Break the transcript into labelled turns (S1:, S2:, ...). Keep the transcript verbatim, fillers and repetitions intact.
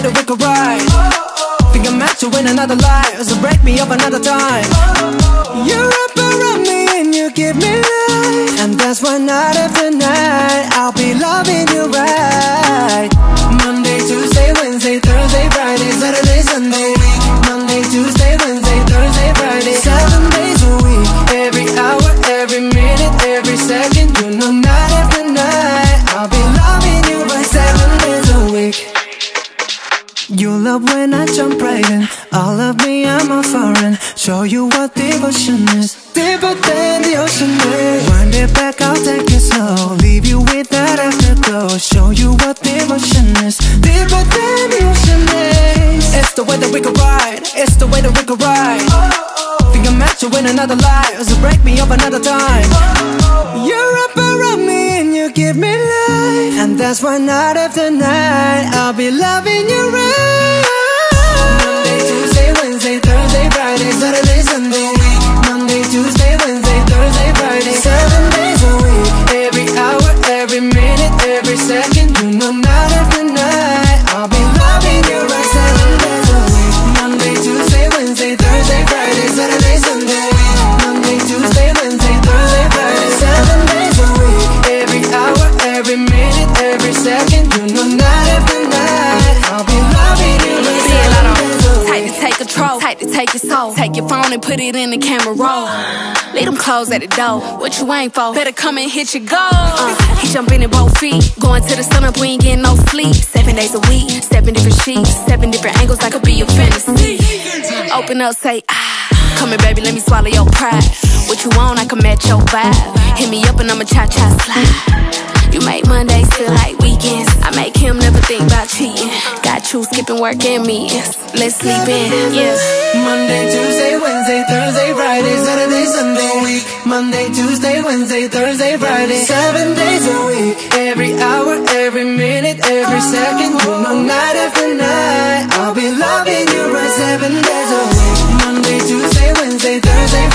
S1: way that we could ride. Think I'm meant to win another life, so break me up another time. You wrap around me and you give me life, and that's why night after night I'll be loving you right. Monday, Tuesday, Wednesday, Thursday, Friday, Saturday, Sunday. Monday, Tuesday, Wednesday, Thursday, Friday, seven days a week. Every hour, every minute, every second. You know night after night I'll be loving you right seven days a week. You love when I jump right in. All of me, I'm a foreign. Show you what devotion is, deeper than the ocean is. Wind it back, I'll take it slow. Leave you with that afterglow. Show you what devotion is, deeper than the ocean is. It's the way that we could ride. It's the way that we could ride. Think I'm meant to win another life, so break me up another time. You wrap around me and you give me life, and that's why night after night I'll be loving you right. Monday, Tuesday, Wednesday, Thursday, Friday, Saturday, Sunday. Monday, Tuesday, Wednesday, Thursday, Friday, seven days a week. Every hour, every minute, every second. You know night after night I'll be loving you right seven days a week. Monday, Tuesday, Wednesday, Thursday, Friday, Saturday, Sunday. Monday, Tuesday, Wednesday, Thursday, Friday, seven days a week. Every hour, every minute, every second. You know night after night I'll be loving you right seven days a week.
S2: Tight to take control, tight to take your soul. Take your phone and put it in the camera roll. Leave them clothes at the door. What you ain't for? Better come and hit your goal. Uh, he jumping in both feet. Going to the sun up, we ain't getting no sleep. Seven days a week, seven different sheets, seven different angles, that could be your fantasy. Open up, say ah. Come here, baby, let me swallow your pride. What you want, I can match your vibe. Hit me up and I'ma cha-cha slide. You make Mondays feel like weekends. I make him never think about cheating. Got you skipping work and meetings. Let's sleep in, yeah.
S1: Monday, Tuesday, Wednesday, Thursday, Friday, Saturday, Sunday. Week. Monday, Tuesday, Wednesday, Thursday, Friday, seven days a week. Every hour, every minute, every second. You know night after night I'll be loving you right seven days a week. Monday, Tuesday, Wednesday, Thursday,